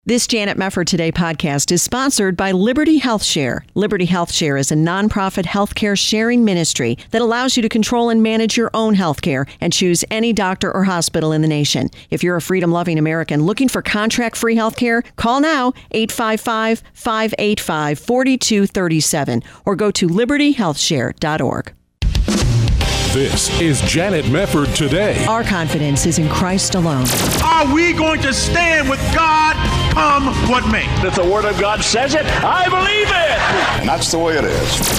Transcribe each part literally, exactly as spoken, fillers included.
This Janet Mefford Today podcast is sponsored by Liberty Health Share. Liberty Health Share is a nonprofit healthcare sharing ministry that allows you to control and manage your own healthcare and choose any doctor or hospital in the nation. If you're a freedom-loving American looking for contract-free healthcare, call now eight five five, five eight five, four two three seven or go to liberty health share dot org. This is Janet Mefford Today. Our confidence is in Christ alone. Are we going to stand with God come what may? If the Word of God says it, I believe it. And that's the way it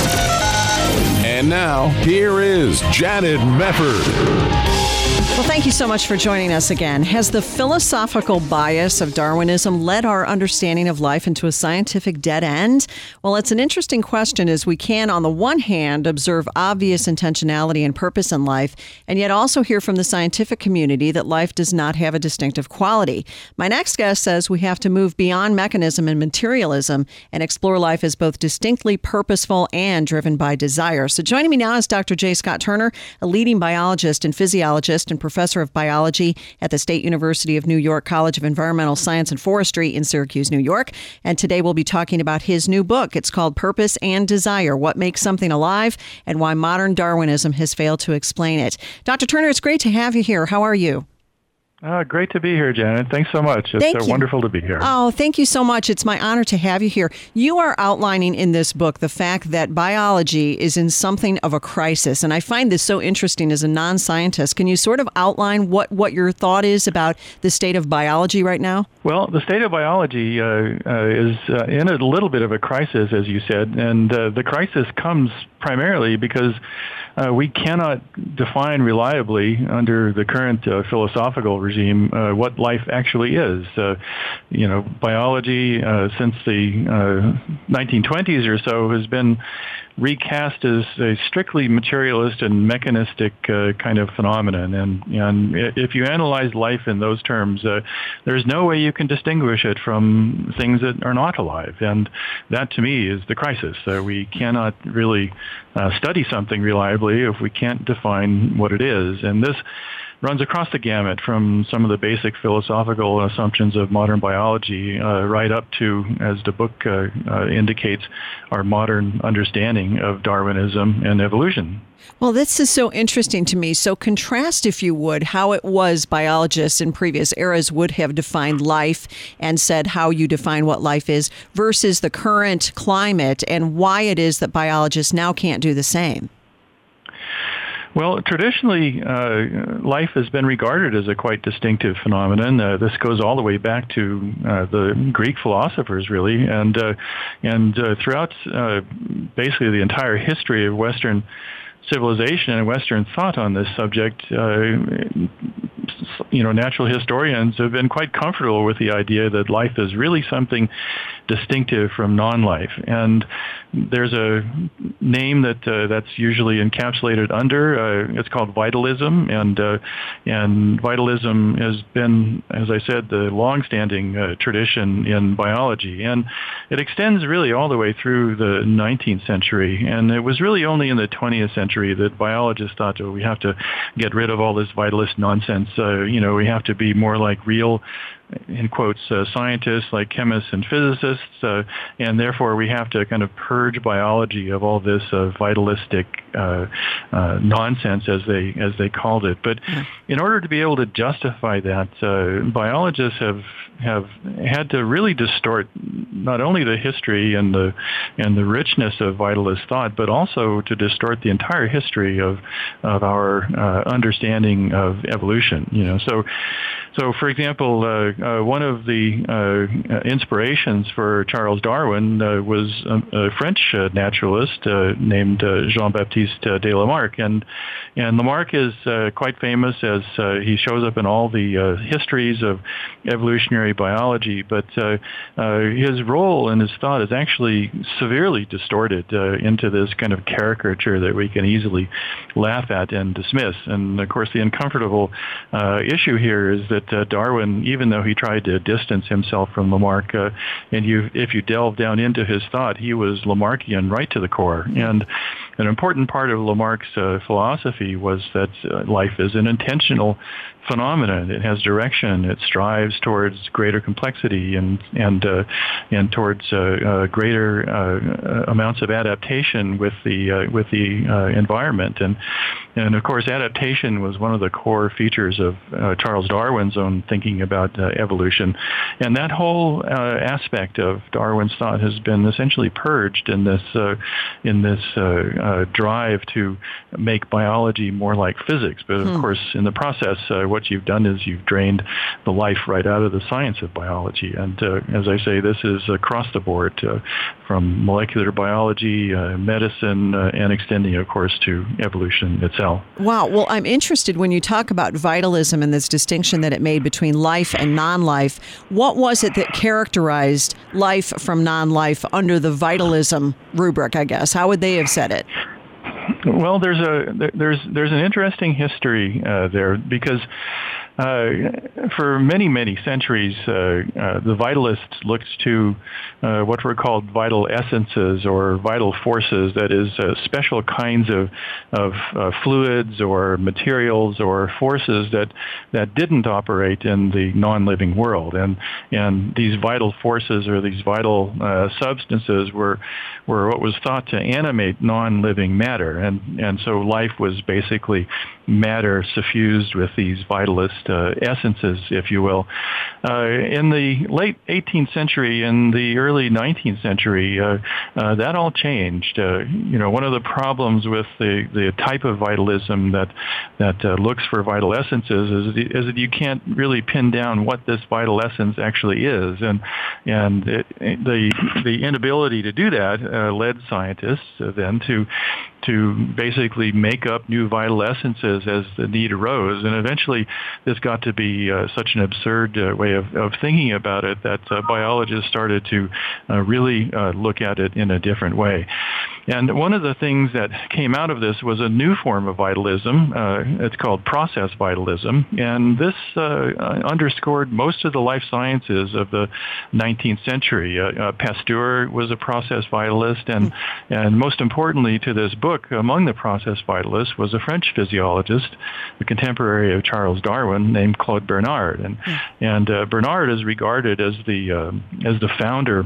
is. And now, here is Janet Mefford. Well, thank you so much for joining us again. Has the philosophical bias of Darwinism led our understanding of life into a scientific dead end? Well, it's an interesting question, as we can, on the one hand, observe obvious intentionality and purpose in life, and yet also hear from the scientific community that life does not have a distinctive quality. My next guest says we have to move beyond mechanism and materialism and explore life as both distinctly purposeful and driven by desire. So joining me now is Doctor J. Scott Turner, a leading biologist and physiologist and professor of biology at the State University of New York College of Environmental Science and Forestry in Syracuse, New York. And today we'll be talking about his new book. It's called Purpose and Desire: What Makes Something Alive and Why Modern Darwinism Has Failed to Explain It. Doctor Turner, it's great to have you here. How are you? Uh, great to be here, Janet. Thanks so much. It's uh, wonderful to be here. Oh, thank you so much. It's my honor to have you here. You are outlining in this book the fact that biology is in something of a crisis, and I find this so interesting as a non-scientist. Can you sort of outline what, what your thought is about the state of biology right now? Well, the state of biology uh, uh, is uh, in a little bit of a crisis, as you said, and uh, the crisis comes primarily because Uh, we cannot define reliably under the current uh, philosophical regime uh, what life actually is. Uh, you know, biology uh, since the uh, nineteen twenties or so has been recast as a strictly materialist and mechanistic uh, kind of phenomenon. And, and if you analyze life in those terms, uh, there's no way you can distinguish it from things that are not alive. And that, to me, is the crisis. Uh, we cannot really uh, study something reliably if we can't define what it is. And this runs across the gamut from some of the basic philosophical assumptions of modern biology uh, right up to, as the book uh, uh, indicates, our modern understanding of Darwinism and evolution. Well, this is so interesting to me. So contrast, if you would, how it was biologists in previous eras would have defined life and said how you define what life is versus the current climate and why it is that biologists now can't do the same. Well, traditionally, uh, life has been regarded as a quite distinctive phenomenon. Uh, this goes all the way back to uh, the Greek philosophers, really, and uh, and uh, throughout uh, basically the entire history of Western civilization and Western thought on this subject, uh, you know, natural historians have been quite comfortable with the idea that life is really something distinctive from non-life. And there's a name that uh, that's usually encapsulated under. Uh, it's called vitalism, and uh, and vitalism has been, as I said, the long-standing uh, tradition in biology, and it extends really all the way through the nineteenth century. And it was really only in the twentieth century that biologists thought, oh, we have to get rid of all this vitalist nonsense. Uh, you know, we have to be more like real, in quotes, uh, scientists, like chemists and physicists, uh, and therefore we have to kind of purge biology of all this uh, vitalistic uh, uh, nonsense, as they as they called it. But in order to be able to justify that, uh, biologists have have had to really distort not only the history and the and the richness of vitalist thought, but also to distort the entire history of of our uh, understanding of evolution. You know, so so for example, uh, uh, one of the uh, inspirations for Charles Darwin uh, was a, a French uh, naturalist uh, named uh, Jean-Baptiste uh, de Lamarck, and and Lamarck is uh, quite famous as uh, he shows up in all the uh, histories of evolutionary biology, but uh, uh, his role and his thought is actually severely distorted uh, into this kind of caricature that we can easily laugh at and dismiss. And of course, the uncomfortable uh, issue here is that uh, Darwin, even though he tried to distance himself from Lamarck, uh, and you, if you delve down into his thought, he was Lamarckian right to the core. And an important part of Lamarck's uh, philosophy was that uh, life is an intentional phenomenon. It has direction. It strives towards greater complexity and and uh, and towards uh, uh, greater uh, amounts of adaptation with the uh, with the uh, environment. And and of course, adaptation was one of the core features of uh, Charles Darwin's own thinking about uh, evolution. And that whole uh, aspect of Darwin's thought has been essentially purged in this uh, in this uh, uh, drive to make biology more like physics. But of hmm. course, in the process, uh, what you've done is you've drained the life right out of the science of biology. And uh, as I say, this is across the board, uh, from molecular biology, uh, medicine, uh, and extending, of course, to evolution itself. Wow. Well, I'm interested when you talk about vitalism and this distinction that it made between life and non-life. What was it that characterized life from non-life under the vitalism rubric, I guess? How would they have said it? Well, there's a there's there's an interesting history uh, there because uh, for many many centuries uh, uh, the vitalists looked to uh, what were called vital essences or vital forces. That is, uh, special kinds of of uh, fluids or materials or forces that that didn't operate in the non-living world, and and these vital forces or these vital uh, substances were were what was thought to animate non-living matter. And, and so life was basically matter suffused with these vitalist uh, essences, if you will. Uh, in the late eighteenth century and the early nineteenth century, uh, uh, that all changed. Uh, you know, one of the problems with the, the type of vitalism that that uh, looks for vital essences is, is that you can't really pin down what this vital essence actually is, and and it, the the inability to do that uh, led scientists uh, then to to basically make up new vital essences as the need arose. And eventually this got to be uh, such an absurd uh, way of, of thinking about it that uh, biologists started to uh, really uh, look at it in a different way. And one of the things that came out of this was a new form of vitalism. Uh, it's called process vitalism. And this uh, underscored most of the life sciences of the nineteenth century. Uh, uh, Pasteur was a process vitalist, and, and most importantly to this book, among the process vitalists was a French physiologist, a contemporary of Charles Darwin, named Claude Bernard. And, mm. and uh, Bernard is regarded as the uh, as the founder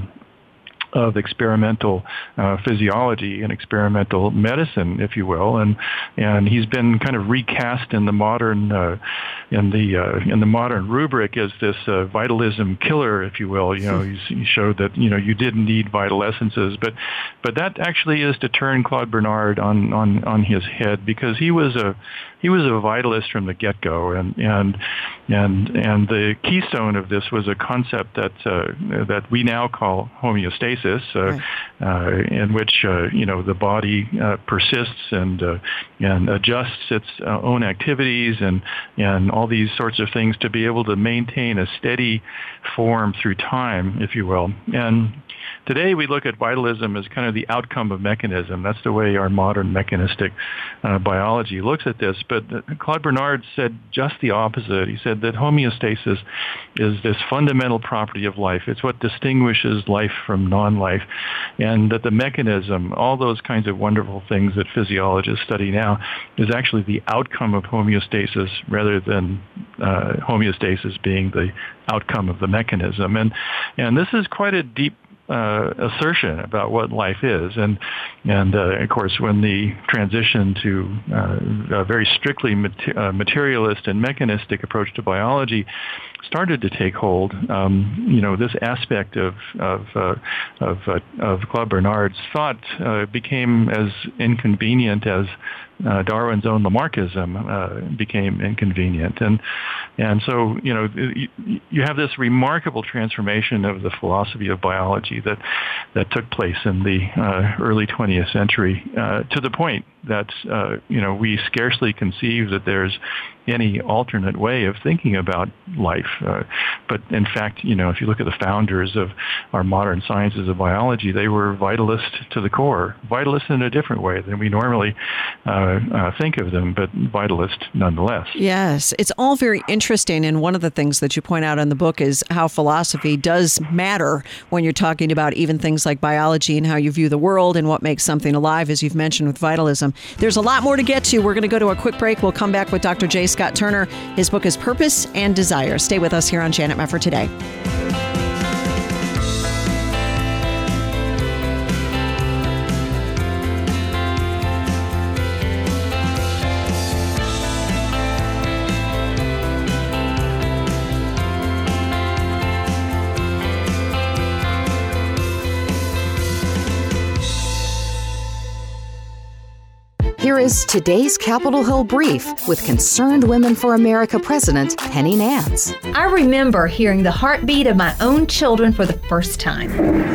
of experimental uh, physiology and experimental medicine, if you will, and and he's been kind of recast in the modern uh, in the uh, in the modern rubric as this uh, vitalism killer, if you will. You know, he's, he showed that you know you didn't need vital essences, but but that actually is to turn Claude Bernard on on on his head, because he was a he was a vitalist from the get-go, and and and and the keystone of this was a concept that uh, that we now call homeostasis. Uh, right. uh, in which uh, you know the body uh, persists and uh, and adjusts its uh, own activities and and all these sorts of things to be able to maintain a steady form through time, if you will. And today we look at vitalism as kind of the outcome of mechanism. That's the way our modern mechanistic uh, biology looks at this. But uh, Claude Bernard said just the opposite. He said that homeostasis is this fundamental property of life. It's what distinguishes life from non-life, and that the mechanism, all those kinds of wonderful things that physiologists study now, is actually the outcome of homeostasis rather than uh, homeostasis being the outcome of the mechanism. And and this is quite a deep Uh, assertion about what life is, and and uh, of course, when the transition to uh, a very strictly mater- uh, materialist and mechanistic approach to biology started to take hold, um, you know, this aspect of of uh, of, uh, of Claude Bernard's thought uh, became as inconvenient as uh, Darwin's own Lamarckism uh, became inconvenient, and and so you know you, you have this remarkable transformation of the philosophy of biology that that took place in the uh, early twentieth century, uh, to the point that uh, you know we scarcely conceive that there's any alternate way of thinking about life. Uh, but in fact, you know, if you look at the founders of our modern sciences of biology, they were vitalist to the core, vitalist in a different way than we normally uh, uh, think of them, but vitalist nonetheless. Yes, it's all very interesting. And one of the things that you point out in the book is how philosophy does matter when you're talking about even things like biology and how you view the world and what makes something alive, as you've mentioned with vitalism. There's a lot more to get to. We're going to go to a quick break. We'll come back with Doctor Jay Scott Turner. His book is Purpose and Desire. Stay with us here on Janet Mefford Today. Here is today's Capitol Hill Brief with Concerned Women for America President Penny Nance. I remember hearing the heartbeat of my own children for the first time.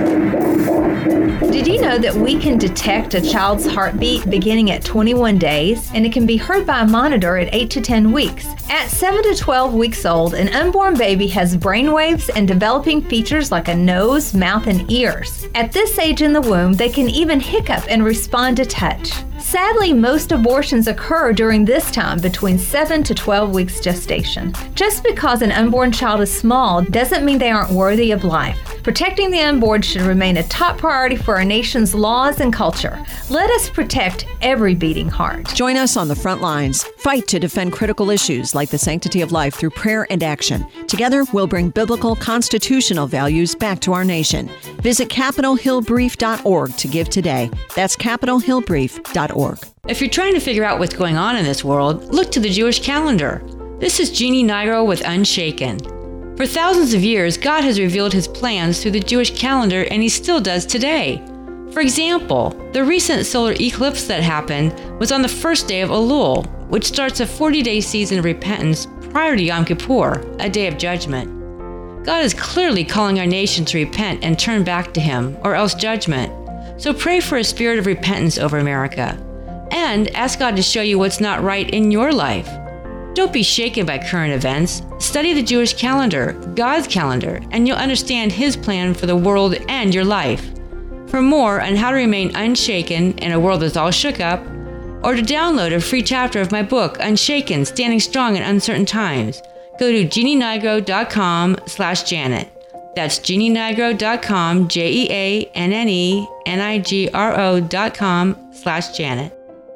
Did you know that we can detect a child's heartbeat beginning at twenty-one days, and it can be heard by a monitor at eight to ten weeks? At seven to twelve weeks old, an unborn baby has brainwaves and developing features like a nose, mouth, and ears. At this age in the womb, they can even hiccup and respond to touch. Sadly, most abortions occur during this time between seven to twelve weeks gestation. Just because an unborn child is small doesn't mean they aren't worthy of life. Protecting the unborn should remain a top priority for our nation's laws and culture. Let us protect every beating heart. Join us on the front lines. Fight to defend critical issues like the sanctity of life through prayer and action. Together, we'll bring biblical constitutional values back to our nation. Visit capitol hill brief dot org to give today. That's capitol hill brief dot org. If you're trying to figure out what's going on in this world, look to the Jewish calendar. This is Jeannie Nigro with Unshaken. For thousands of years, God has revealed his plans through the Jewish calendar, and he still does today. For example, the recent solar eclipse that happened was on the first day of Elul, which starts a forty-day season of repentance prior to Yom Kippur, a day of judgment. God is clearly calling our nation to repent and turn back to him, or else judgment. So pray for a spirit of repentance over America. And ask God to show you what's not right in your life. Don't be shaken by current events. Study the Jewish calendar, God's calendar, and you'll understand his plan for the world and your life. For more on how to remain unshaken in a world that's all shook up, or to download a free chapter of my book, Unshaken, Standing Strong in Uncertain Times, go to jeannie nigro dot com slash Janet. That's jeannie nigro dot com, J E A N N E N I G R O dot com slash Janet.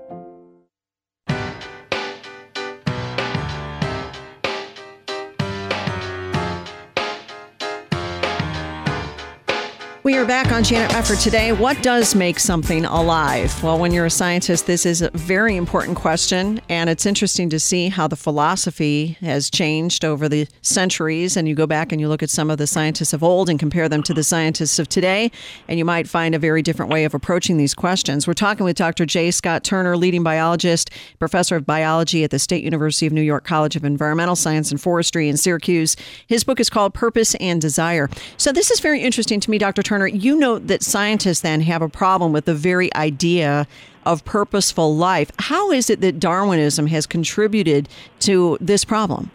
We are back on Janet Mefford Today. What does make something alive? Well, when you're a scientist, this is a very important question, and it's interesting to see how the philosophy has changed over the centuries. And you go back and you look at some of the scientists of old and compare them to the scientists of today, and you might find a very different way of approaching these questions. We're talking with Doctor J. Scott Turner, leading biologist, professor of biology at the State University of New York College of Environmental Science and Forestry in Syracuse. His book is called Purpose and Desire. So this is very interesting to me, Doctor Turner. You note that scientists then have a problem with the very idea of purposeful life. How is it that Darwinism has contributed to this problem?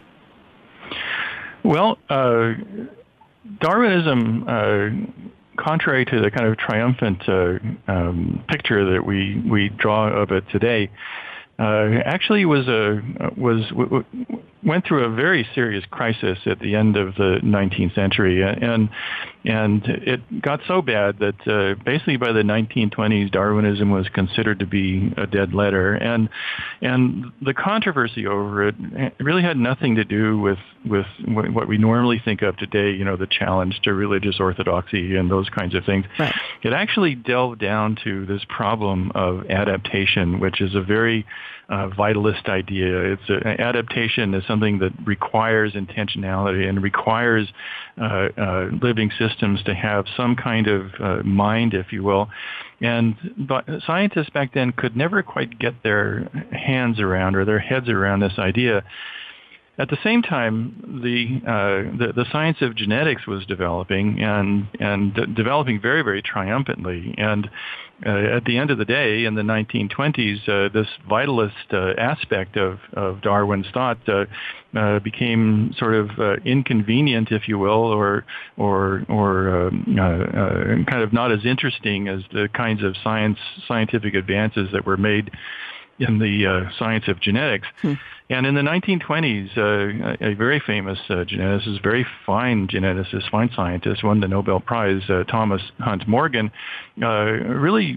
Well, uh, Darwinism, uh, contrary to the kind of triumphant uh, um, picture that we, we draw of it today, uh, actually was a was w- w- went through a very serious crisis at the end of the nineteenth century, and and it got so bad that uh, basically by the nineteen twenties, Darwinism was considered to be a dead letter, and and the controversy over it really had nothing to do with with what we normally think of today, you know, the challenge to religious orthodoxy and those kinds of things. Right. It actually delved down to this problem of adaptation, which is a very uh, vitalist idea. It's a, adaptation is something that requires intentionality and requires uh, uh, living systems to have some kind of uh, mind, if you will. And but scientists back then could never quite get their hands around or their heads around this idea. At the same time, the, uh, the the science of genetics was developing and and de- developing very, very triumphantly. And uh, at the end of the day, in the nineteen twenties, uh, this vitalist uh, aspect of, of Darwin's thought uh, uh, became sort of uh, inconvenient, if you will, or or or um, uh, uh, kind of not as interesting as the kinds of science scientific advances that were made in the uh, science of genetics. Hmm. And in the nineteen twenties, uh, a, a very famous uh, geneticist, very fine geneticist, fine scientist, won the Nobel Prize, uh, Thomas Hunt Morgan, uh, really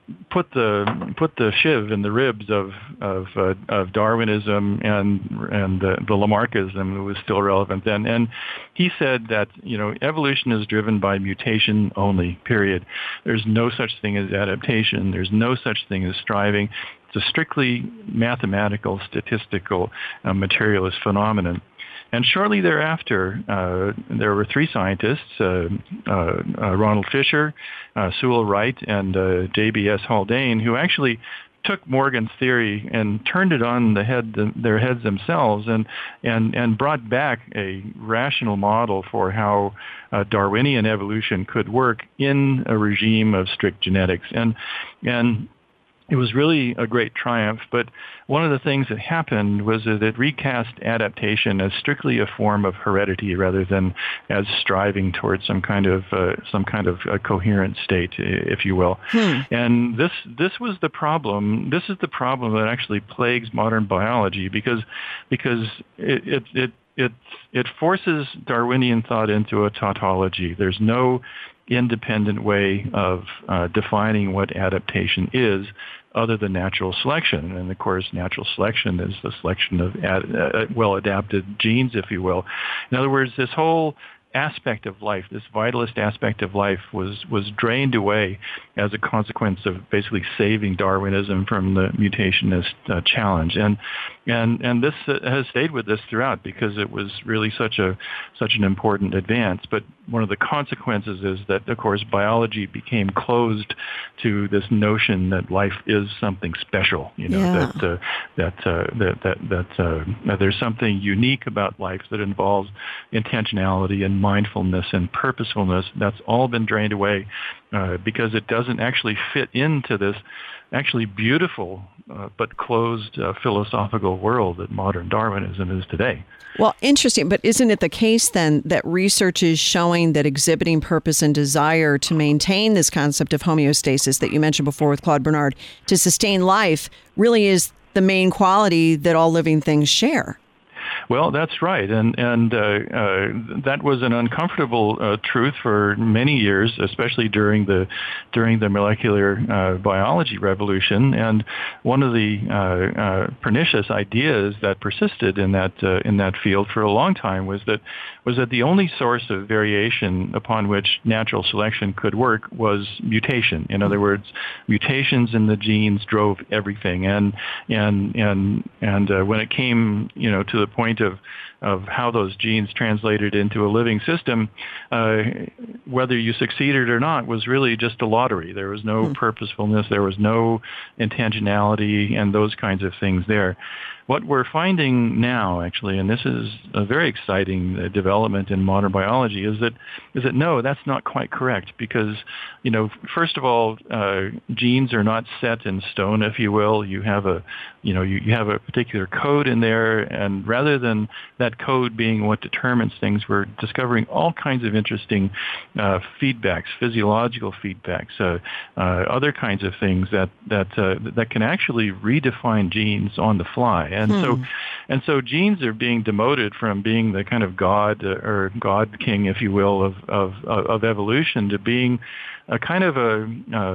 put the put the shiv in the ribs of of, uh, of Darwinism and and the, the Lamarckism that was still relevant then. And he said that, you know, evolution is driven by mutation only. Period. There's no such thing as adaptation. There's no such thing as striving. It's a strictly mathematical, statistical, uh, materialist phenomenon. And shortly thereafter, uh, there were three scientists, uh, uh, uh, Ronald Fisher, uh, Sewell Wright, and uh, J B S Haldane, who actually took Morgan's theory and turned it on the head, their heads themselves, and and and brought back a rational model for how uh, Darwinian evolution could work in a regime of strict genetics. And and it was really a great triumph, but one of the things that happened was that it recast adaptation as strictly a form of heredity rather than as striving towards some kind of uh, some kind of a coherent state, if you will. Hmm. And this this was the problem. This is the problem that actually plagues modern biology because because it it it it, it forces Darwinian thought into a tautology. There's no independent way of uh, defining what adaptation is other than natural selection. And of course, natural selection is the selection of ad- uh, well-adapted genes, if you will. In other words, this whole aspect of life, this vitalist aspect of life was, was drained away as a consequence of basically saving Darwinism from the mutationist uh, challenge. And and and this uh, has stayed with us throughout because it was really such a such an important advance. But one of the consequences is that, of course, biology became closed to this notion that life is something special. You know, yeah. that uh, that uh, that that that, uh, that there's something unique about life that involves intentionality and mindfulness and purposefulness. That's all been drained away uh, because it doesn't actually fit into this actually beautiful uh, but closed uh, philosophical world that modern Darwinism is today. Well, interesting, but isn't it the case then that research is showing that exhibiting purpose and desire to maintain this concept of homeostasis that you mentioned before with Claude Bernard, to sustain life, really is the main quality that all living things share? Well, that's right, and and uh, uh, that was an uncomfortable uh, truth for many years, especially during the during the molecular uh, biology revolution. And one of the uh, uh, pernicious ideas that persisted in that uh, in that field for a long time was that was that the only source of variation upon which natural selection could work was mutation. In other words, mutations in the genes drove everything, and and and and uh, when it came, you know, to the point of of how those genes translated into a living system, uh, whether you succeeded or not was really just a lottery. There was no hmm. purposefulness, there was no intentionality, and those kinds of things there. What we're finding now, actually, and this is a very exciting uh, development in modern biology, is that is that no, that's not quite correct. Because, you know, first of all, uh, genes are not set in stone, if you will. You have a, you know, you, you have a particular code in there, and rather than that code being what determines things, we're discovering all kinds of interesting uh, feedbacks, physiological feedbacks, uh, uh, other kinds of things that that uh, that can actually redefine genes on the fly. And hmm. so, and so genes are being demoted from being the kind of god uh, or god king, if you will, of of, of evolution to being a kind of a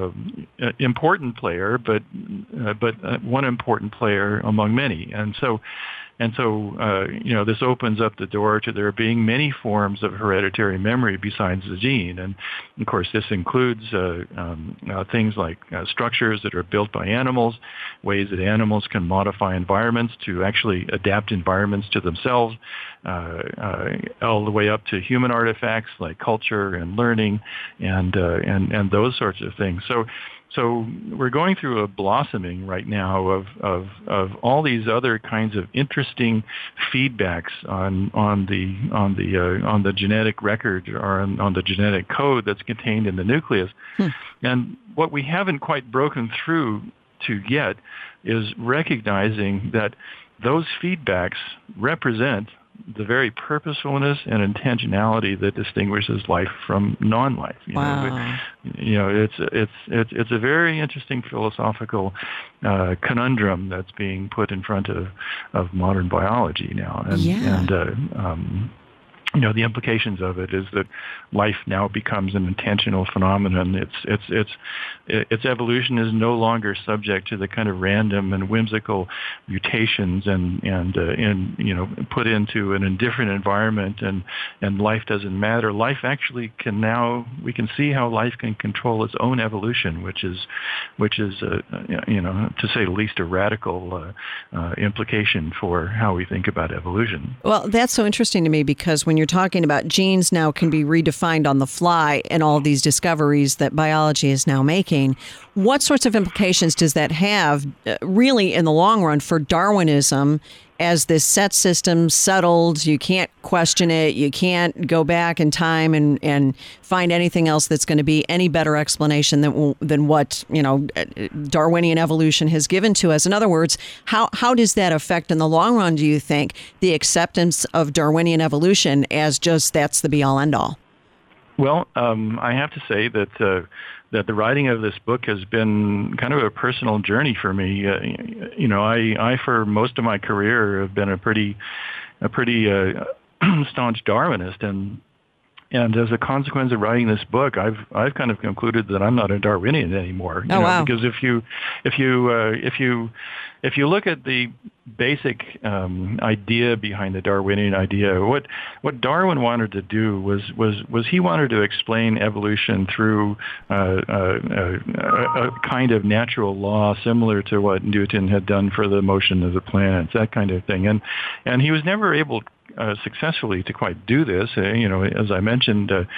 uh, important player, but uh, but uh, one important player among many. And so. And so, uh, you know, this opens up the door to there being many forms of hereditary memory besides the gene. And, of course, this includes uh, um, uh, things like uh, structures that are built by animals, ways that animals can modify environments to actually adapt environments to themselves, uh, uh, all the way up to human artifacts like culture and learning and uh, and, and those sorts of things. So. So we're going through a blossoming right now of, of, of all these other kinds of interesting feedbacks on on the on the uh, on the genetic record or on, on the genetic code that's contained in the nucleus. Hmm. And what we haven't quite broken through to yet is recognizing that those feedbacks represent the very purposefulness and intentionality that distinguishes life from non-life. You wow. know, you know, it's it's it's it's a very interesting philosophical uh, conundrum that's being put in front of, of modern biology now, and yeah. and uh, um, you know, the implications of it is that life now becomes an intentional phenomenon. It's it's it's its evolution is no longer subject to the kind of random and whimsical mutations and and uh, and you know put into an indifferent environment and and life doesn't matter. Life actually can now we can see how life can control its own evolution, which is which is uh, you know to say the least a radical uh, uh, implication for how we think about evolution. Well, that's so interesting to me because when you're talking about genes now can be redefined on the fly and all these discoveries that biology is now making, what sorts of implications does that have uh, really in the long run for Darwinism as this set system settled? You can't question it. You can't go back in time and, and find anything else that's going to be any better explanation than than what, you know, Darwinian evolution has given to us. In other words, how, how does that affect in the long run, do you think, the acceptance of Darwinian evolution as just that's the be-all, end-all? Well, um, I have to say that uh, that the writing of this book has been kind of a personal journey for me. Uh, you know, I, I for most of my career have been a pretty a pretty uh, staunch Darwinist, and and as a consequence of writing this book, I've I've kind of concluded that I'm not a Darwinian anymore. You oh know, wow! Because if you if you uh, if you if you look at the basic um, idea behind the Darwinian idea, what what Darwin wanted to do was was was he wanted to explain evolution through uh, uh, a, a kind of natural law similar to what Newton had done for the motion of the planets, that kind of thing, and and he was never able Uh, successfully to quite do this. Uh, you know, as I mentioned, uh,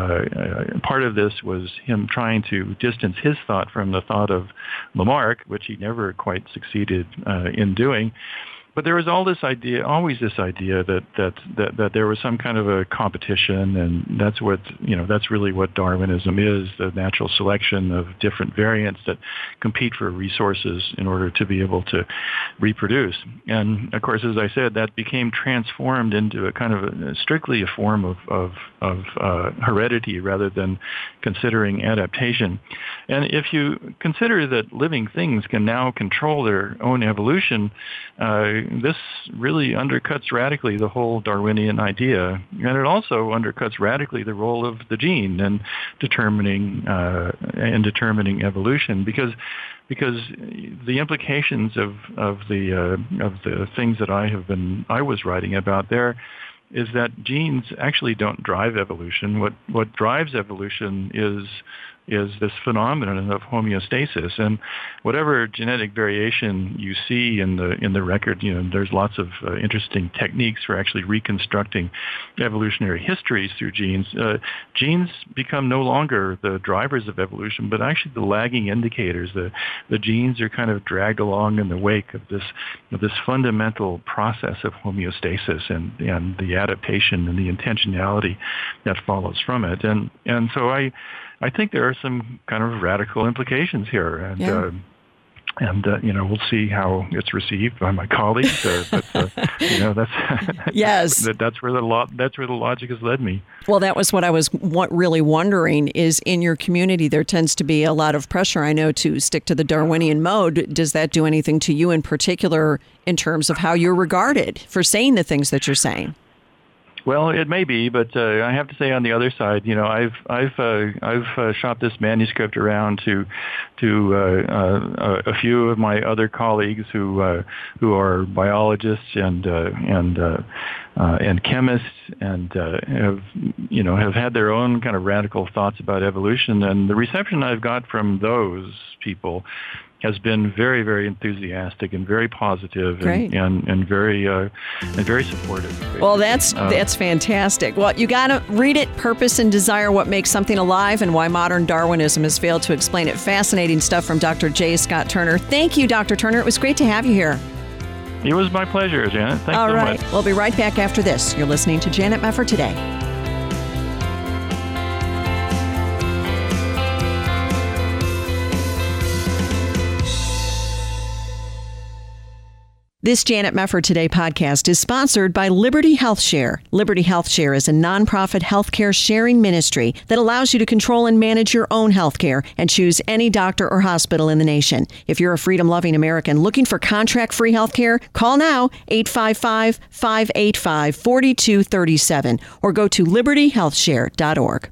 uh, part of this was him trying to distance his thought from the thought of Lamarck, which he never quite succeeded uh, in doing. But there was all this idea, always this idea that, that that that there was some kind of a competition, and that's what you know. That's really what Darwinism is: the natural selection of different variants that compete for resources in order to be able to reproduce. And of course, as I said, that became transformed into a kind of a, strictly a form of of, of uh, heredity rather than considering adaptation. And if you consider that living things can now control their own evolution, uh, this really undercuts radically the whole Darwinian idea, and it also undercuts radically the role of the gene in determining uh, in determining evolution, because because the implications of of the uh, of the things that I have been I was writing about there is that genes actually don't drive evolution. What what drives evolution is is this phenomenon of homeostasis, and whatever genetic variation you see in the in the record, you know, there's lots of uh, interesting techniques for actually reconstructing evolutionary histories through genes. Uh, genes become no longer the drivers of evolution, but actually the lagging indicators. The the genes are kind of dragged along in the wake of this of this fundamental process of homeostasis and and the adaptation and the intentionality that follows from it. And and so I. I think there are some kind of radical implications here, and yeah. uh, and uh, you know we'll see how it's received by my colleagues. Uh, but uh, you know that's yes, that, that's where the lo- that's where the logic has led me. Well, that was what I was wa- really wondering. Is in your community there tends to be a lot of pressure, I know, to stick to the Darwinian mode. Does that do anything to you in particular in terms of how you're regarded for saying the things that you're saying? Well, it may be, but uh, I have to say on the other side, you know, I've I've uh, I've uh, shopped this manuscript around to to uh, uh, a few of my other colleagues who uh, who are biologists and uh, and uh, uh, and chemists and uh, have you know have had their own kind of radical thoughts about evolution, and the reception I've got from those people has been very, very enthusiastic and very positive and, and, and very uh, and very supportive. Well, that's uh, that's fantastic. Well, you got to read it, Purpose and Desire, What Makes Something Alive and Why Modern Darwinism Has Failed to Explain It. Fascinating stuff from Doctor J. Scott Turner. Thank you, Doctor Turner. It was great to have you here. It was my pleasure, Janet. Thanks All so right. much. We'll be right back after this. You're listening to Janet Mefford Today. This Janet Mefford Today podcast is sponsored by Liberty Health Share. Liberty Health Share is a nonprofit healthcare sharing ministry that allows you to control and manage your own healthcare and choose any doctor or hospital in the nation. If you're a freedom-loving American looking for contract-free healthcare, call now eight five five, five eight five, four two three seven or go to liberty health share dot org.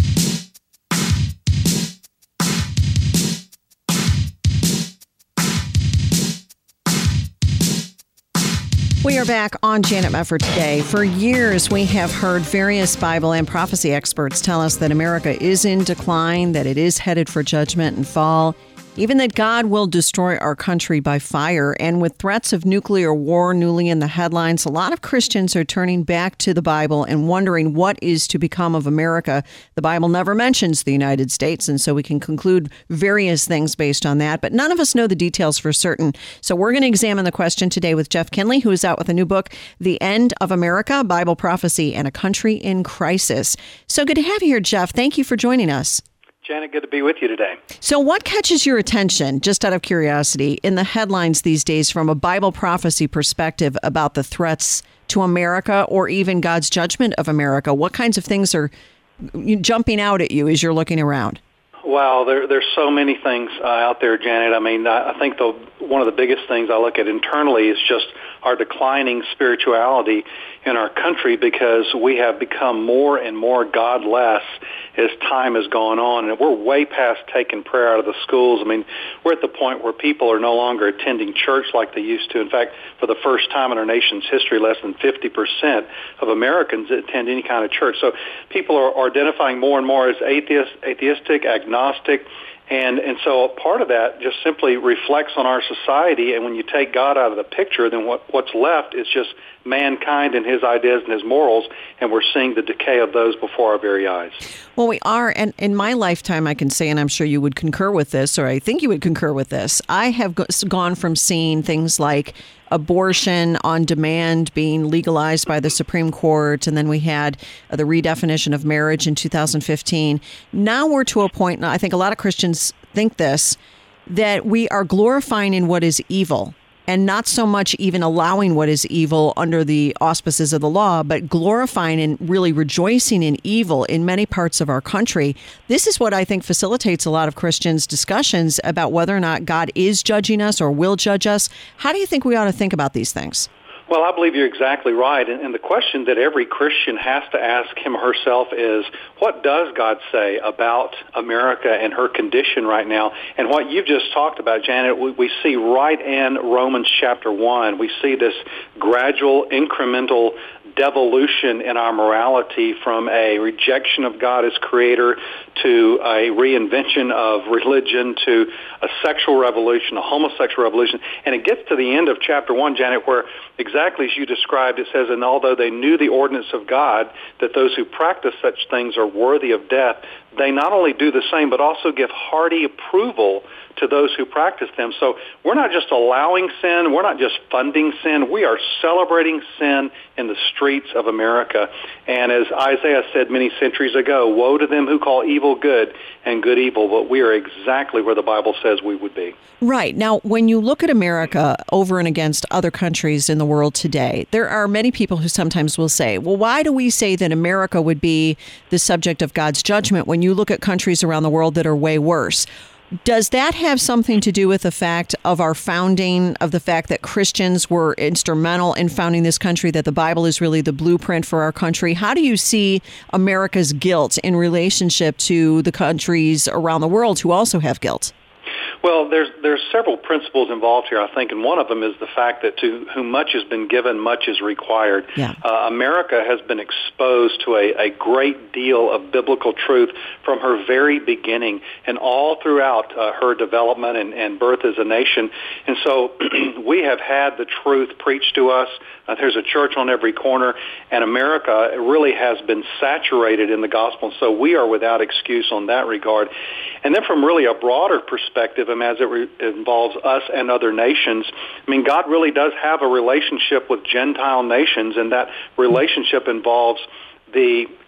We are back on Janet Mefford Today. For years, we have heard various Bible and prophecy experts tell us that America is in decline, that it is headed for judgment and fall, even that God will destroy our country by fire. And with threats of nuclear war newly in the headlines, a lot of Christians are turning back to the Bible and wondering what is to become of America. The Bible never mentions the United States, and so we can conclude various things based on that. But none of us know the details for certain. So we're going to examine the question today with Jeff Kinley, who is out with a new book, The End of America, Bible Prophecy and a Country in Crisis. So good to have you here, Jeff. Thank you for joining us. Janet, good to be with you today. So what catches your attention, just out of curiosity, in the headlines these days from a Bible prophecy perspective about the threats to America or even God's judgment of America? What kinds of things are jumping out at you as you're looking around? Wow, there, there's so many things uh, out there, Janet. I mean, I, I think the, one of the biggest things I look at internally is just our declining spirituality in our country, because we have become more and more godless as time has gone on. And we're way past taking prayer out of the schools. I mean, we're at the point where people are no longer attending church like they used to. In fact, for the first time in our nation's history, less than fifty percent of Americans attend any kind of church. So people are, are identifying more and more as atheist, atheistic, agnostic. And and so part of that just simply reflects on our society. And when you take God out of the picture, then what, what's left is just mankind and his ideas and his morals, and we're seeing the decay of those before our very eyes. Well, we are, and in my lifetime, I can say, and I'm sure you would concur with this, or I think you would concur with this, I have go- gone from seeing things like abortion on demand being legalized by the Supreme Court, and then we had uh, the redefinition of marriage in two thousand fifteen. Now we're to a point, and I think a lot of Christians think this, that we are glorifying in what is evil, and not so much even allowing what is evil under the auspices of the law, but glorifying and really rejoicing in evil in many parts of our country. This is what I think facilitates a lot of Christians' discussions about whether or not God is judging us or will judge us. How do you think we ought to think about these things? Well, I believe you're exactly right. And, and the question that every Christian has to ask him or herself is, what does God say about America and her condition right now? And what you've just talked about, Janet, we, we see right in Romans chapter one. We see this gradual, incremental devolution in our morality from a rejection of God as creator to a reinvention of religion to a sexual revolution, a homosexual revolution. And it gets to the end of chapter one, Janet, where exactly as you described, it says, and although they knew the ordinance of God, that those who practice such things are worthy of death, they not only do the same, but also give hearty approval to those who practice them. So we're not just allowing sin, we're not just funding sin, we are celebrating sin in the streets of America. And as Isaiah said many centuries ago, woe to them who call evil good and good evil, but we are exactly where the Bible says we would be. Right. Now, when you look at America over and against other countries in the world today, there are many people who sometimes will say, well, why do we say that America would be the subject of God's judgment when you look at countries around the world that are way worse? Does that have something to do with the fact of our founding, of the fact that Christians were instrumental in founding this country, that the Bible is really the blueprint for our country? How do you see America's guilt in relationship to the countries around the world who also have guilt? Well, there's there's several principles involved here, I think, and one of them is the fact that to whom much has been given, much is required. Yeah. Uh, America has been exposed to a, a great deal of biblical truth from her very beginning and all throughout uh, her development and, and birth as a nation. And so we have had the truth preached to us. Uh, there's a church on every corner, and America really has been saturated in the gospel. So we are without excuse on that regard. And then from really a broader perspective, and as it re- involves us and other nations, I mean, God really does have a relationship with Gentile nations, and that relationship involves the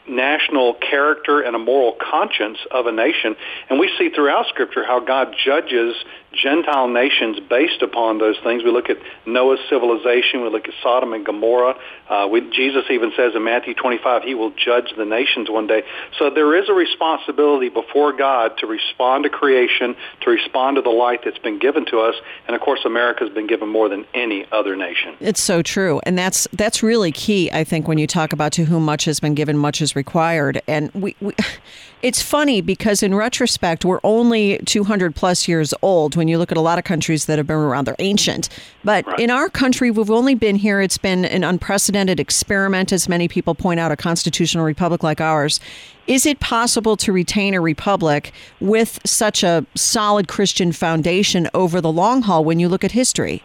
national character and a moral conscience of a nation. And we see throughout Scripture how God judges Gentile nations based upon those things. We look at Noah's civilization. We look at Sodom and Gomorrah. Uh, we, Jesus even says in Matthew twenty-five, he will judge the nations one day. So there is a responsibility before God to respond to creation, to respond to the light that's been given to us. And, of course, America has been given more than any other nation. It's so true. And that's that's really key, I think, when you talk about to whom much has been given, much is required. And we, we it's funny because in retrospect, we're only two hundred plus years old when you look at a lot of countries that have been around. They're ancient. But right. in our country, we've only been here. It's been an unprecedented experiment, as many people point out, a constitutional republic like ours. Is it possible to retain a republic with such a solid Christian foundation over the long haul when you look at history?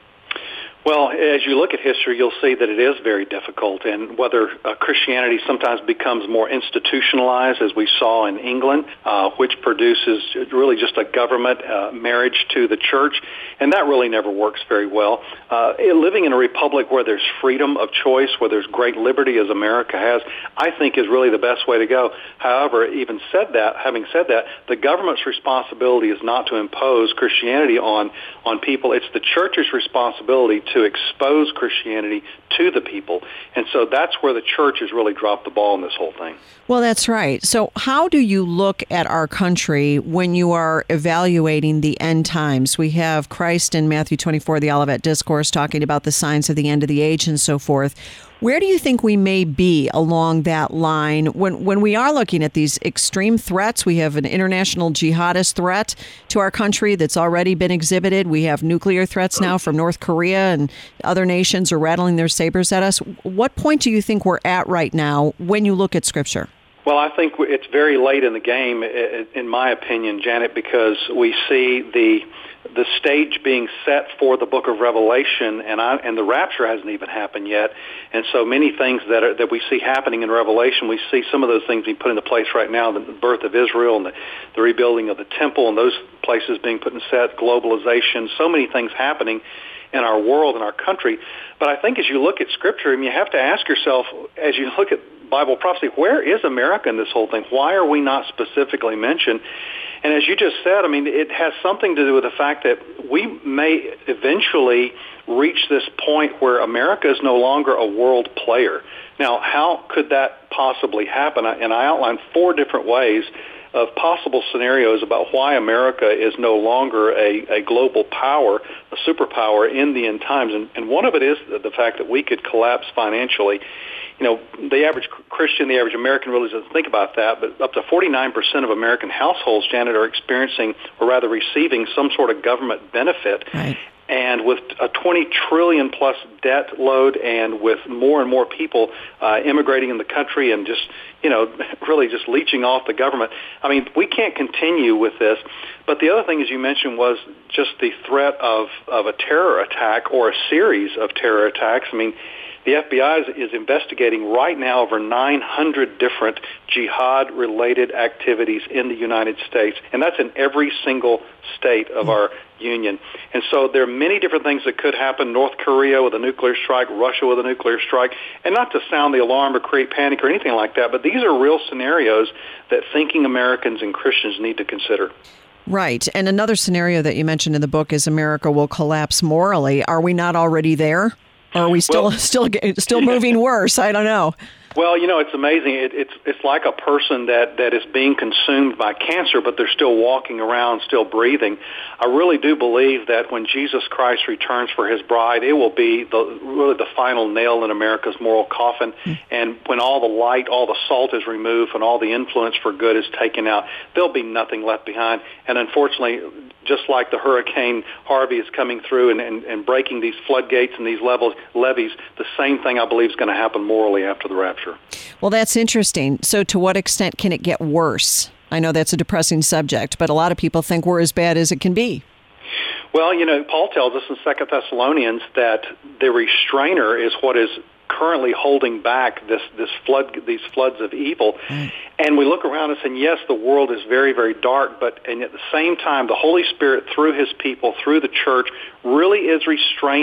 Well, as you look at history, you'll see that it is very difficult, and whether uh, Christianity sometimes becomes more institutionalized, as we saw in England, uh, which produces really just a government uh, marriage to the church, and that really never works very well. Uh, living in a republic where there's freedom of choice, where there's great liberty, as America has, I think is really the best way to go. However, even said that, having said that, the government's responsibility is not to impose Christianity on on people. It's the church's responsibility to to expose Christianity to the people. And so that's where the church has really dropped the ball in this whole thing. Well, that's right. So how do you look at our country when you are evaluating the end times? We have Christ in Matthew twenty-four, the Olivet Discourse, talking about the signs of the end of the age and so forth. Where do you think we may be along that line when, when we are looking at these extreme threats? We have an international jihadist threat to our country that's already been exhibited. We have nuclear threats now from North Korea, and other nations are rattling their sabers at us. What point do you think we're at right now when you look at Scripture? Well, I think it's very late in the game, in my opinion, Janet, because we see the the stage being set for the book of Revelation, and I, and the rapture hasn't even happened yet. And so many things that are, that we see happening in Revelation, we see some of those things being put into place right now, the birth of Israel and the, the rebuilding of the temple and those places being put in set, globalization, so many things happening in our world and our country. But I think as you look at Scripture, I mean, you have to ask yourself, as you look at Bible prophecy, where is America in this whole thing? Why are we not specifically mentioned? And as you just said, I mean, it has something to do with the fact that we may eventually reach this point where America is no longer a world player. Now, how could that possibly happen? And I outlined four different ways of possible scenarios about why America is no longer a, a global power, a superpower in the end times. And, and one of it is the, the fact that we could collapse financially. You know, the average Christian, the average American really doesn't think about that, but up to forty-nine percent of American households, Janet, are experiencing, or rather receiving, some sort of government benefit. Right. And with a twenty trillion plus debt load, and with more and more people uh, immigrating in the country and just, you know, really just leeching off the government, I mean, we can't continue with this. But the other thing, as you mentioned, was just the threat of, of a terror attack or a series of terror attacks. I mean, the F B I is, is investigating right now over nine hundred different jihad-related activities in the United States, and that's in every single state of our union. And so there are many different things that could happen. North Korea with a nuclear strike, Russia with a nuclear strike, and not to sound the alarm or create panic or anything like that, but these are real scenarios that thinking Americans and Christians need to consider. Right. And another scenario that you mentioned in the book is America will collapse morally. Are we not already there? Or are we still well, still still moving worse? I don't know. Well, you know, it's amazing. It, it's it's like a person that, that is being consumed by cancer, but they're still walking around, still breathing. I really do believe that when Jesus Christ returns for his bride, it will be the really the final nail in America's moral coffin. Mm. And when all the light, all the salt is removed, and all the influence for good is taken out, there'll be nothing left behind. And unfortunately, just like the Hurricane Harvey is coming through and, and, and breaking these floodgates and these levels, levees, the same thing I believe is going to happen morally after the rapture. Well, that's interesting. So to what extent can it get worse? I know that's a depressing subject, but a lot of people think we're as bad as it can be. Well, you know, Paul tells us in Second Thessalonians that the restrainer is what is currently holding back this, this flood, these floods of evil. Mm. And we look around us, and yes, the world is very, very dark, but and at the same time, the Holy Spirit, through his people, through the church, really is restraining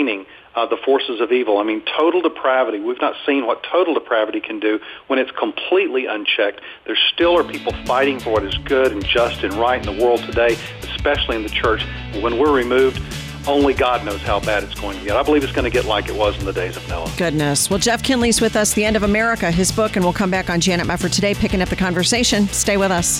uh, the forces of evil. I mean, total depravity. We've not seen what total depravity can do when it's completely unchecked. There still are people fighting for what is good and just and right in the world today, especially in the church. When we're removed, only God knows how bad it's going to get. I believe it's going to get like it was in the days of Noah. Goodness. Well, Jeff Kinley's with us, The End of America, his book, and we'll come back on Janet Mefford today, picking up the conversation. Stay with us.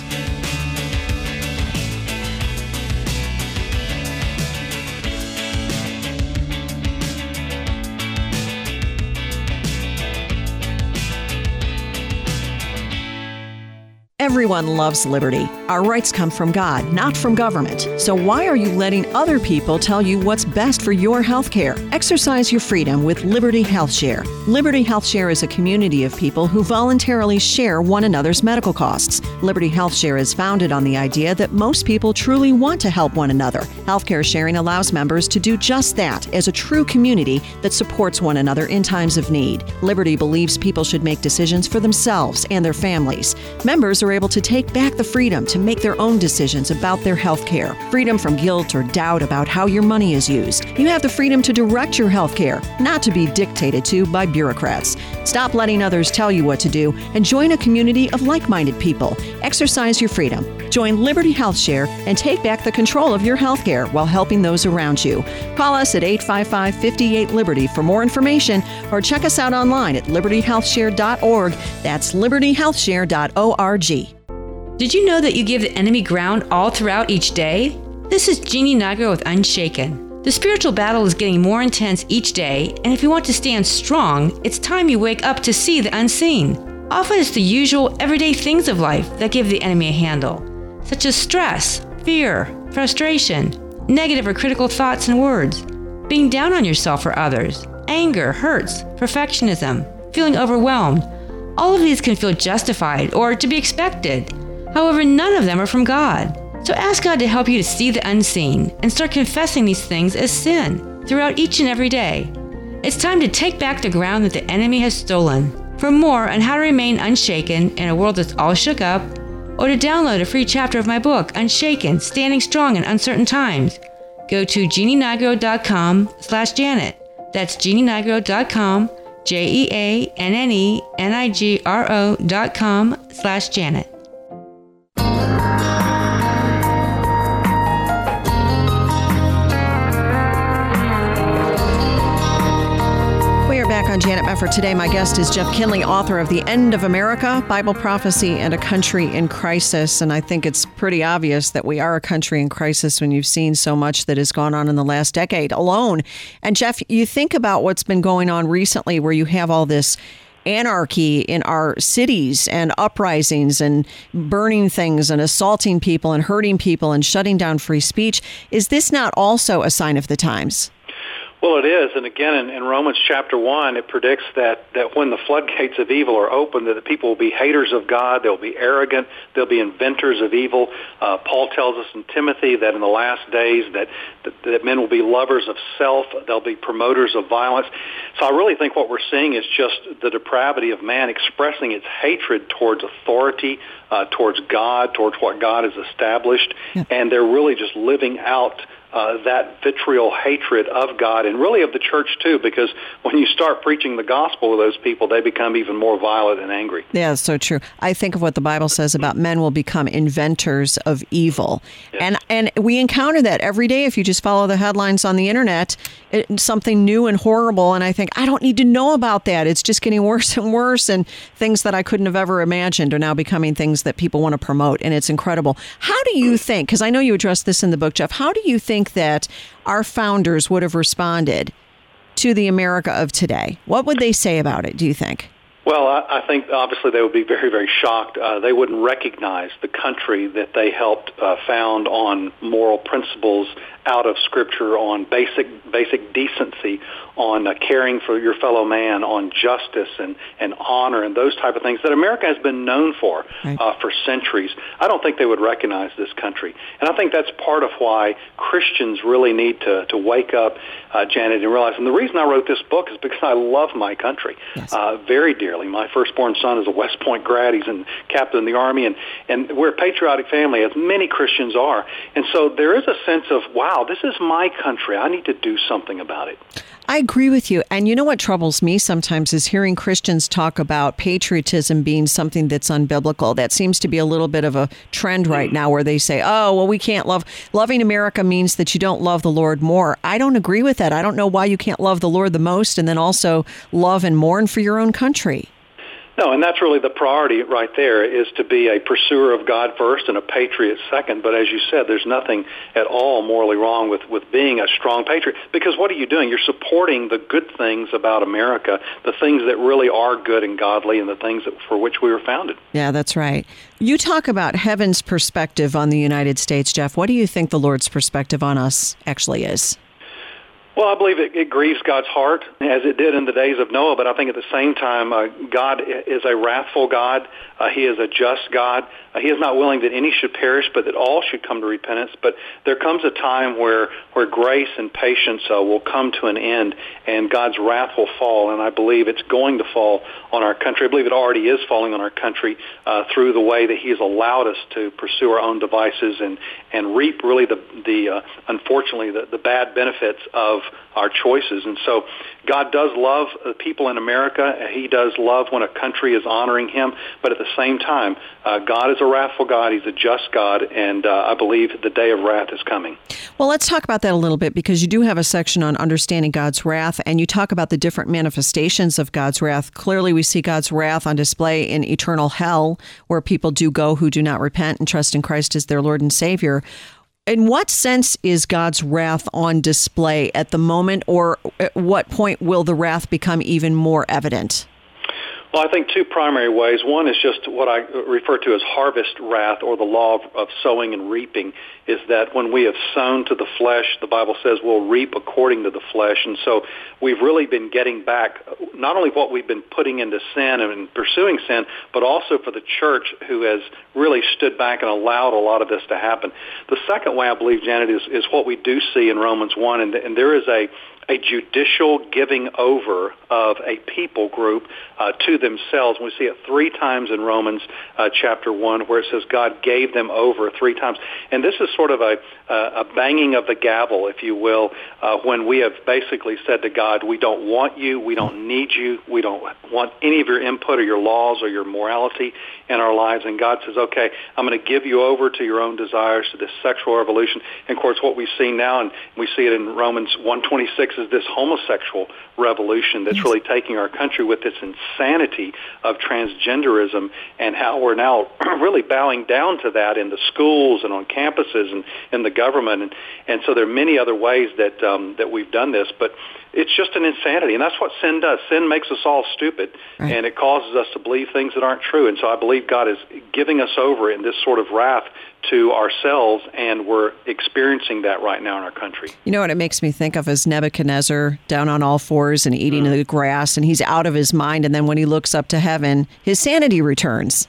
Everyone loves liberty. Our rights come from God, not from government. So why are you letting other people tell you what's best for your health care? Exercise your freedom with Liberty Health Share. Liberty Health Share is a community of people who voluntarily share one another's medical costs. Liberty Health Share is founded on the idea that most people truly want to help one another. Healthcare sharing allows members to do just that as a true community that supports one another in times of need. Liberty believes people should make decisions for themselves and their families. Members are able to take back the freedom to make their own decisions about their health care. Freedom from guilt or doubt about how your money is used. You have the freedom to direct your health care, not to be dictated to by bureaucrats. Stop letting others tell you what to do and join a community of like-minded people. Exercise your freedom. Join Liberty Health Share and take back the control of your health care while helping those around you. Call us at eight five five, five eight, Liberty for more information, or check us out online at liberty health share dot org. That's liberty health share dot org. Did you know that you give the enemy ground all throughout each day? This is Jeannie Nigro with Unshaken. The spiritual battle is getting more intense each day, and if you want to stand strong, it's time you wake up to see the unseen. Often it's the usual everyday things of life that give the enemy a handle, such as stress, fear, frustration, negative or critical thoughts and words, being down on yourself or others, anger, hurts, perfectionism, feeling overwhelmed. All of these can feel justified or to be expected. However, none of them are from God. So ask God to help you to see the unseen and start confessing these things as sin throughout each and every day. It's time to take back the ground that the enemy has stolen. For more on how to remain unshaken in a world that's all shook up, or to download a free chapter of my book, Unshaken, Standing Strong in Uncertain Times, go to jeannie nigro dot com slash Janet. That's jeannie nigro dot com, J E A N N E N I G R O dot com slash Janet. Back on Janet Mefford today. My guest is Jeff Kinley, author of The End of America, Bible Prophecy and a Country in Crisis. And I think it's pretty obvious that we are a country in crisis when you've seen so much that has gone on in the last decade alone. And Jeff, you think about what's been going on recently where you have all this anarchy in our cities and uprisings and burning things and assaulting people and hurting people and shutting down free speech. Is this not also a sign of the times? Well, it is. And again, in, in Romans chapter one, it predicts that, that when the floodgates of evil are opened, that the people will be haters of God, they'll be arrogant, they'll be inventors of evil. Uh, Paul tells us in Timothy that in the last days that, that, that men will be lovers of self, they'll be promoters of violence. So I really think what we're seeing is just the depravity of man expressing its hatred towards authority, uh, towards God, towards what God has established, yeah. And they're really just living out Uh, that vitriol hatred of God and really of the church too, because when you start preaching the gospel to those people, they become even more violent and angry. Yeah, it's so true. I think of what the Bible says about men will become inventors of evil. Yes. And and we encounter that every day if you just follow the headlines on the internet, it, something new and horrible. And I think, I don't need to know about that. It's just getting worse and worse. And things that I couldn't have ever imagined are now becoming things that people want to promote. And it's incredible. How do you think, because I know you addressed this in the book, Jeff, how do you think that our founders would have responded to the America of today? What would they say about it, do you think? Well, I, I think obviously they would be very, very shocked. Uh, they wouldn't recognize the country that they helped uh, found on moral principles out of Scripture, on basic basic decency, on uh, caring for your fellow man, on justice and, and honor and those type of things that America has been known for right. uh, for centuries. I don't think they would recognize this country. And I think that's part of why Christians really need to, to wake up, uh, Janet, and realize. And the reason I wrote this book is because I love my country yes. uh, very dearly. dearly. My firstborn son is a West Point grad. He's a captain in the Army, and, and we're a patriotic family, as many Christians are. And so there is a sense of, wow, this is my country. I need to do something about it. I agree with you. And you know what troubles me sometimes is hearing Christians talk about patriotism being something that's unbiblical. That seems to be a little bit of a trend right now where they say, oh, well, we can't love. Loving America means that you don't love the Lord more. I don't agree with that. I don't know why you can't love the Lord the most and then also love and mourn for your own country. No, and that's really the priority right there, is to be a pursuer of God first and a patriot second. But as you said, there's nothing at all morally wrong with, with being a strong patriot, because what are you doing? You're supporting the good things about America, the things that really are good and godly, and the things that, for which we were founded. Yeah, that's right. You talk about heaven's perspective on the United States, Jeff. What do you think the Lord's perspective on us actually is? Well, I believe it, it grieves God's heart, as it did in the days of Noah, but I think at the same time, uh, God is a wrathful God. Uh, he is a just God. Uh, he is not willing that any should perish, but that all should come to repentance. But there comes a time where, where grace and patience uh, will come to an end, and God's wrath will fall, and I believe it's going to fall on our country. I believe it already is falling on our country uh, through the way that He has allowed us to pursue our own devices and, and reap really the, the uh, unfortunately, the, the bad benefits of our choices. And so God does love uh, people in America. He does love when a country is honoring Him. But at the same time, uh, God is a wrathful God. He's a just God. And uh, I believe the day of wrath is coming. Well, let's talk about that a little bit, because you do have a section on understanding God's wrath, and you talk about the different manifestations of God's wrath. Clearly, we see God's wrath on display in eternal hell, where people do go who do not repent and trust in Christ as their Lord and Savior. In what sense is God's wrath on display at the moment, or at what point will the wrath become even more evident? Well, I think two primary ways. One is just what I refer to as harvest wrath, or the law of, of sowing and reaping, is that when we have sown to the flesh, the Bible says we'll reap according to the flesh. And so we've really been getting back not only what we've been putting into sin and pursuing sin, but also for the church, who has really stood back and allowed a lot of this to happen. The second way, I believe, Janet, is, is what we do see in Romans one, and, and there is a a judicial giving over of a people group uh, to themselves. We see it three times in Romans uh, chapter one, where it says God gave them over three times. And this is sort of a, a banging of the gavel, if you will, uh, when we have basically said to God, we don't want you, we don't need you, we don't want any of your input or your laws or your morality in our lives. And God says, okay, I'm going to give you over to your own desires, to this sexual revolution. And of course, what we see now, and we see it in Romans one twenty-six, is this homosexual revolution that's really taking our country with this insanity of transgenderism, and how we're now really bowing down to that in the schools and on campuses and in the government. And, and so there are many other ways that um, that we've done this, but it's just an insanity, and that's what sin does. Sin makes us all stupid, right, and it causes us to believe things that aren't true. And so I believe God is giving us over in this sort of wrath to ourselves, and we're experiencing that right now in our country. You know what it makes me think of is Nebuchadnezzar down on all fours and eating mm. the grass, and he's out of his mind, and then when he looks up to heaven, his sanity returns.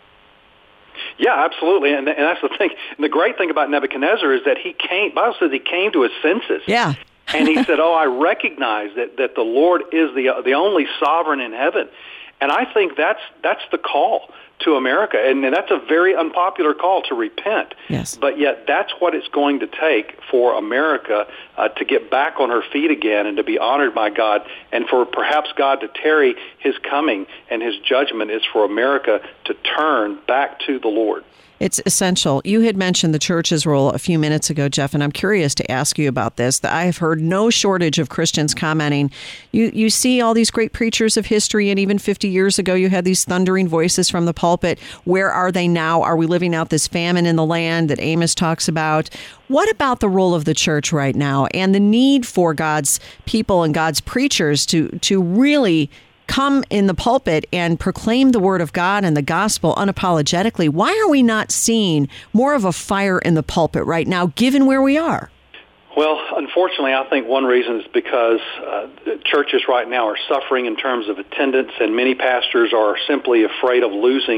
Yeah, absolutely, and, and that's the thing. And the great thing about Nebuchadnezzar is that he came, the Bible says he came to his senses. Yeah. And he said, oh, I recognize that, that the Lord is the the only sovereign in heaven. And I think that's that's the call to America. And, and that's a very unpopular call, to repent. Yes. But yet that's what it's going to take for America uh, to get back on her feet again and to be honored by God, and for perhaps God to tarry His coming and His judgment is for America to turn back to the Lord. It's essential. You had mentioned the church's role a few minutes ago, Jeff, and I'm curious to ask you about this. I have heard no shortage of Christians commenting. You you see all these great preachers of history, and even fifty years ago, you had these thundering voices from the pulpit. Where are they now? Are we living out this famine in the land that Amos talks about? What about the role of the church right now, and the need for God's people and God's preachers to to really come in the pulpit and proclaim the word of God and the gospel unapologetically? Why are we not seeing more of a fire in the pulpit right now, given where we are? Well, unfortunately, I think one reason is because uh, churches right now are suffering in terms of attendance, and many pastors are simply afraid of losing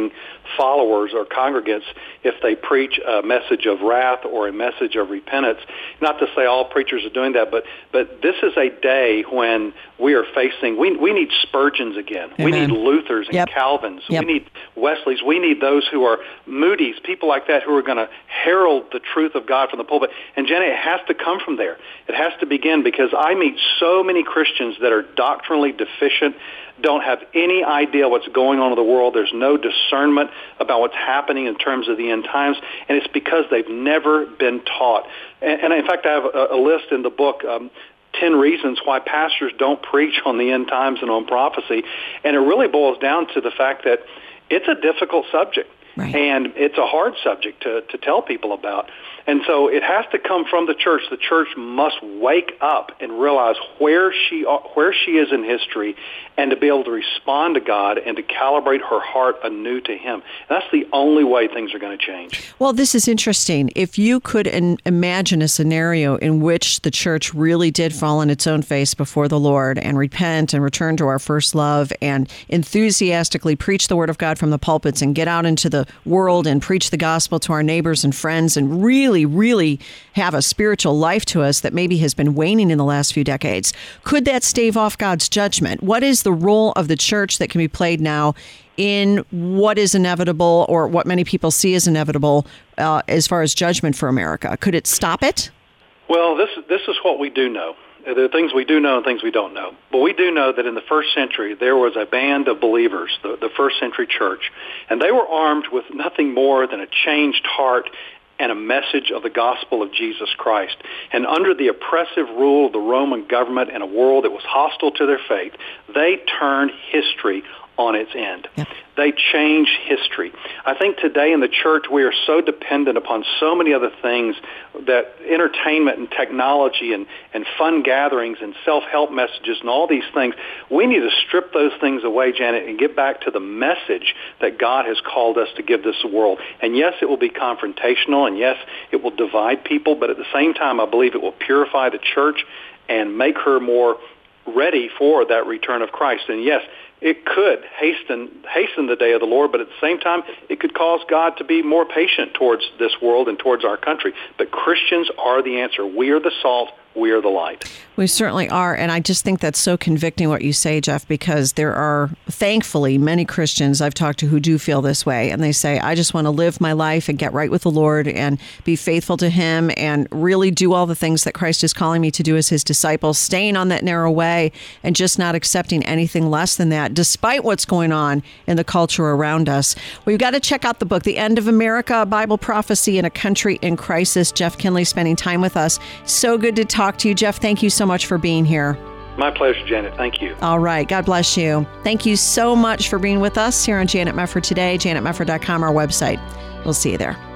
followers or congregants if they preach a message of wrath or a message of repentance. Not to say all preachers are doing that, but but this is a day when we are facing, we we need Spurgeons again. Amen. We need Luthers and Yep. Calvins. Yep. We need Wesleys. We need those who are Moody's, people like that who are going to herald the truth of God from the pulpit. And Janet, it has to come from there. It has to begin, because I meet so many Christians that are doctrinally deficient, don't have any idea what's going on in the world. There's no discernment about what's happening in terms of the end times, and it's because they've never been taught. And, and in fact, I have a, a list in the book, um, ten reasons why pastors don't preach on the end times and on prophecy, and it really boils down to the fact that it's a difficult subject. Right. And it's a hard subject to, to tell people about. And so it has to come from the church. The church must wake up and realize where she where she is in history, and to be able to respond to God and to calibrate her heart anew to Him. That's the only way things are going to change. Well, this is interesting. If you could in, imagine a scenario in which the church really did fall on its own face before the Lord and repent and return to our first love and enthusiastically preach the Word of God from the pulpits and get out into the world and preach the gospel to our neighbors and friends and really, really have a spiritual life to us that maybe has been waning in the last few decades, could that stave off God's judgment? What is the role of the church that can be played now in what is inevitable, or what many people see as inevitable, uh, as far as judgment for America? Could it stop it? Well, this this is what we do know. There are things we do know and things we don't know. But we do know that in the first century, there was a band of believers, the, the first century church, and they were armed with nothing more than a changed heart and a message of the gospel of Jesus Christ. And under the oppressive rule of the Roman government in a world that was hostile to their faith, they turned history on its end. Yep. They changed history. I think today in the church we are so dependent upon so many other things, that entertainment and technology and, and fun gatherings and self-help messages and all these things, we need to strip those things away, Janet, and get back to the message that God has called us to give this world. And yes, it will be confrontational, and yes, it will divide people, but at the same time I believe it will purify the church and make her more ready for that return of Christ. And yes, it could hasten hasten the day of the Lord, but at the same time, it could cause God to be more patient towards this world and towards our country. But Christians are the answer. We are the salt. We are the light. We certainly are. And I just think that's so convicting what you say, Jeff, because there are, thankfully, many Christians I've talked to who do feel this way. And they say, I just want to live my life and get right with the Lord and be faithful to Him and really do all the things that Christ is calling me to do as His disciple, staying on that narrow way and just not accepting anything less than that, despite what's going on in the culture around us. We've got to check out the book, The End of America, a Bible Prophecy in a Country in Crisis. Jeff Kinley spending time with us. So good to talk to you, Jeff. Thank you so much for being here. My pleasure, Janet. Thank you. All right. God bless you. Thank you so much for being with us here on Janet Mefford Today, janet mefford dot com, our website. We'll see you there.